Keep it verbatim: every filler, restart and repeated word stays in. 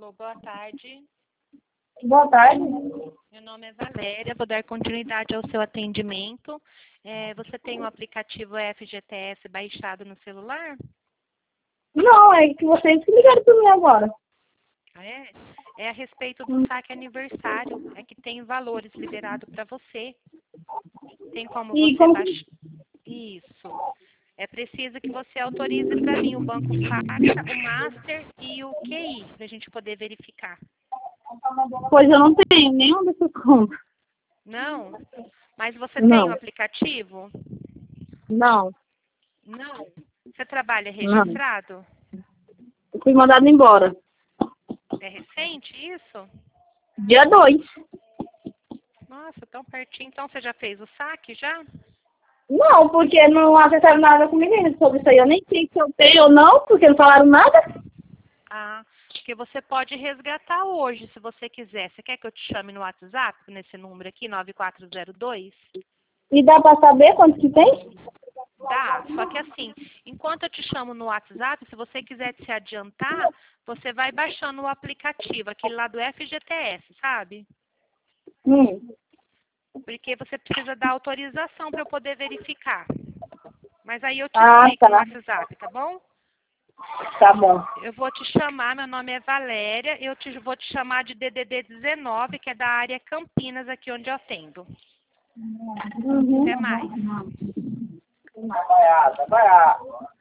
Alô, boa tarde. Boa tarde. Meu nome é Valéria, vou dar continuidade ao seu atendimento. É, você tem o aplicativo F G T S baixado no celular? Não, é que vocês que ligaram para mim agora. Ah, é? É a respeito do saque aniversário. É que tem valores liberados para você. Tem como E você como baixar? Isso. É preciso que você autorize para mim o banco Faca, o Master e o Q I, para a gente poder verificar. Pois eu não tenho nenhum desses contos. Não? Mas você tem o Não, aplicativo? não, Não. Você trabalha não. registrado? Eu fui mandado embora. É recente isso? Dia dois. Nossa, tão pertinho. Então você já fez o saque já? Não, porque não acessaram nada comigo ainda sobre isso aí. Eu nem sei se eu tenho ou não, porque não falaram nada. Ah, porque você pode resgatar hoje, se você quiser. Você quer que eu te chame no WhatsApp, nesse número aqui, nove quatro zero dois? E dá para saber quanto que tem? Dá, só que assim, enquanto eu te chamo no WhatsApp, se você quiser se adiantar, você vai baixando o aplicativo, aquele lá do F G T S, sabe? Hum. Porque você precisa dar autorização para eu poder verificar. Mas aí eu te Ah, explico no tá. WhatsApp, tá bom? Tá bom. Eu vou te chamar, meu nome é Valéria, eu te, vou te chamar de D D D dezenove, que é da área Campinas, aqui onde eu atendo. Uhum. Até mais. Vaiada, vaiada.